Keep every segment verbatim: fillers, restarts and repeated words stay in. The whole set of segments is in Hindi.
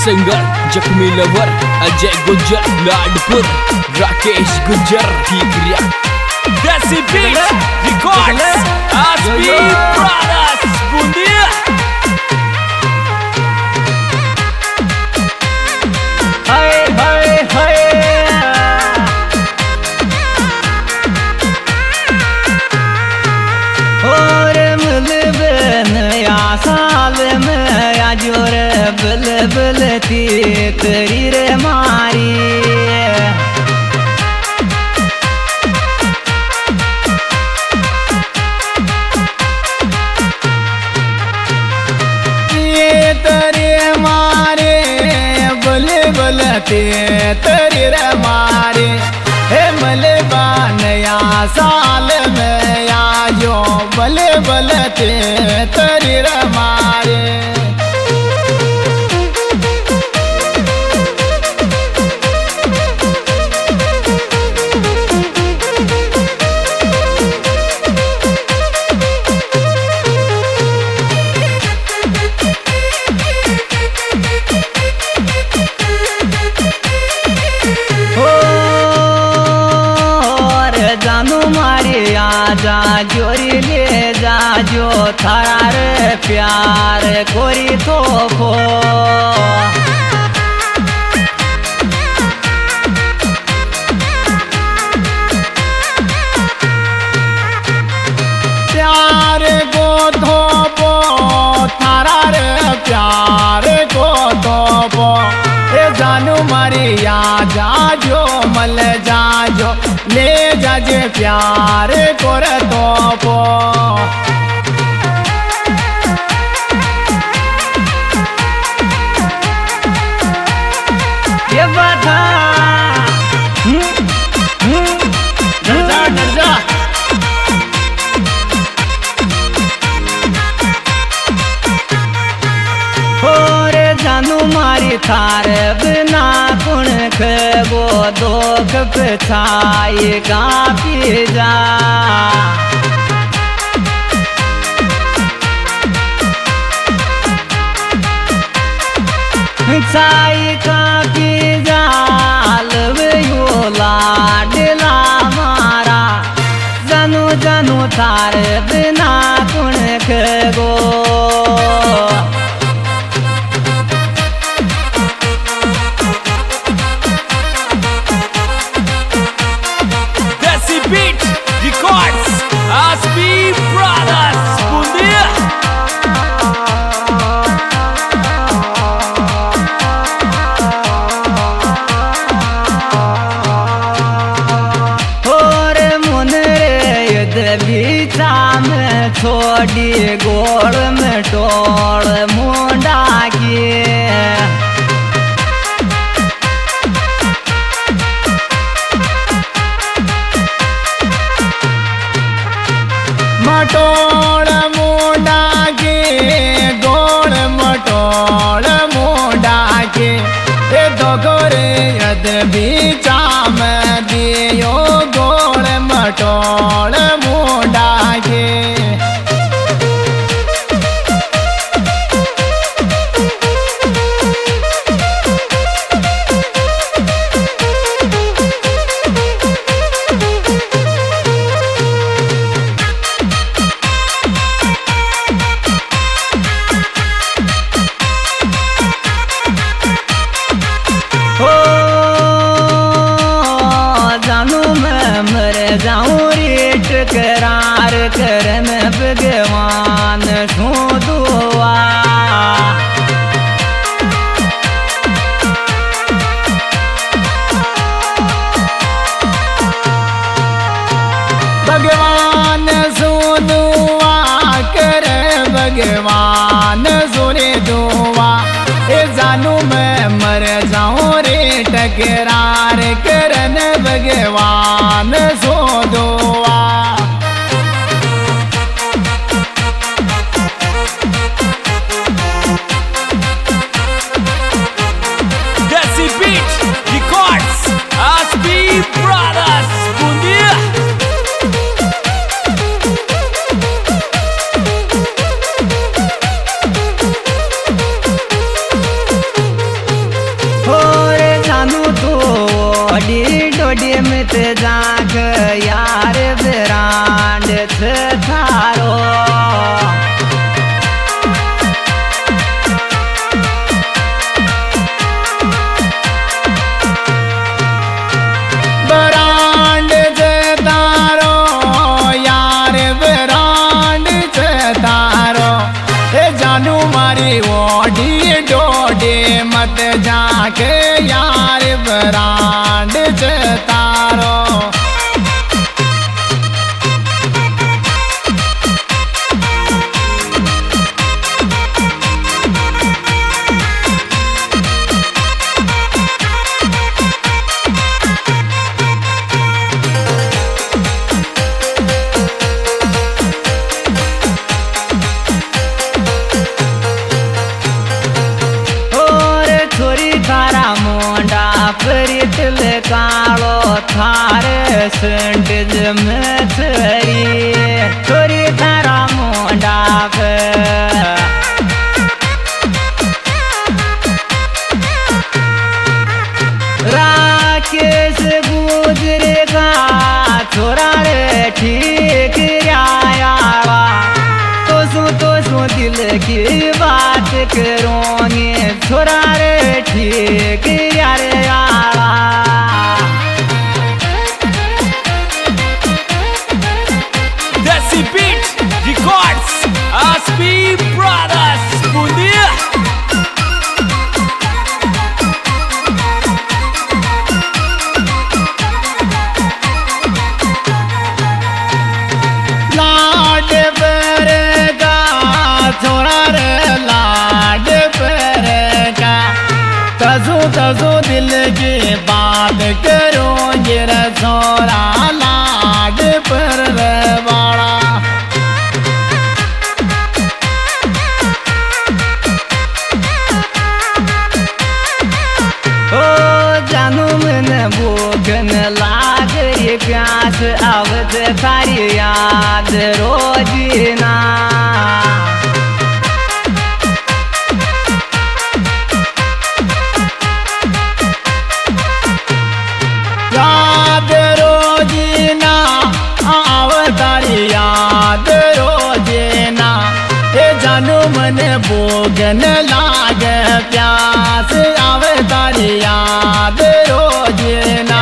सिंगर जख्मी lover Ajay Gujjar Ladpur Rakesh Gujjar Thikariya Desi beat records Aaspi brothers Bundiya. हाय हाय हाय और मिलबे नया साल में आजोर बल बल थी तेरी रे मारी ये तेरे मारे बल बल थी तेरी रे मारी हे मलबा नया साल में आजो बल बल थे तेरी रे मारे जानू मारी आजा जोरी ले जा जो थारा रे प्यार कोरी तो खो प्यार को थोपो थारा रे प्यार को थोपो ए जानू मारी आजा जो मल जा जो ले जाजे प्यार कर तो ये बता डरजा डरजा और जानू मारी थार बिना कुण खबो दोख पिछाई गा पी जा छाई का पी जा लवयो लाडला मारा जानू जानू थार बिना कुण खबो Beat Records Aaspi brothers Bundiya. और मुन रे युद्ध बीचा में छोड़ी गोड़ में टोड़ मुंडा की मटोड़ मुंडा के गोड़ मटोड़ मुंडा के ए दोगोरे यद बीचा में दियो गोड़ मटोड़ मुंडा के जाऊं रेट करार करन भगवान सो दुआ भगवान सो दुआ कर भगवान सुने दुआ ए जानू मैं मर जाऊं रे टकरार करन भगवान सो दुआ Desi beat records Aaspi brothers Bundiya. डोडी डोडी मत जाग यार ब्रांड थारो ब्रांड तारो यार ब्रांड तारो हे जानू मारी ओडी डोडी मत जाके यार ब्रांड तारो कालो थारे संडज में थरी थोड़ी थारा मोंडा पे राकेश गुजरेगा छोरा रे ठीक आयावा तो सु तो सु दिल की बात करोगे छोरा रे ठीक यार आवा Desi Beat Records, Aspi Brothers, Bundia. लाड परेगा छोरा रे लाड परेगा तजो तजो दिल की बात करोगे रे छोरा लाड पर वाला ओ जानू मन भूखन लाग रे प्यास आवत थारी याद रोजीना याद रोजीना आवतारी याद रोजीना हे जानू मन भोगन लाग प्यास आवतारी याद रोजीना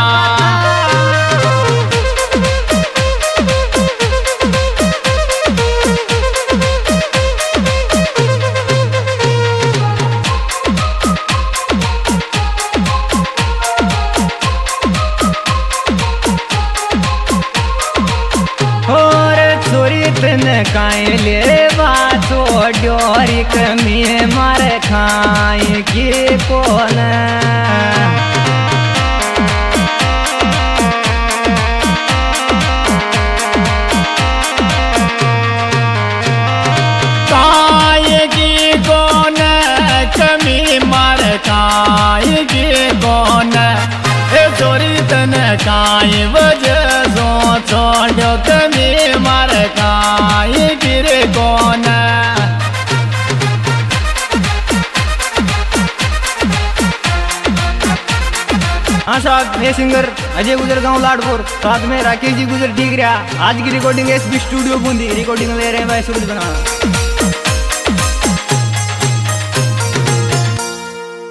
काई ले बातो डोरी कमी मार खाई की कोन काई की कोन कमी मार काई की कोन हे चोरी तन काई वजह सो छोड़ो कमी मार काई गिरे कौन हाँ साहब मैं सिंगर अजय गुजर गाँव लाडपुर साथ में राकेश जी गुजर ठीक रहा। आज की recording S B studio Bundi recording ले रहे हैं भाई सूरज बना।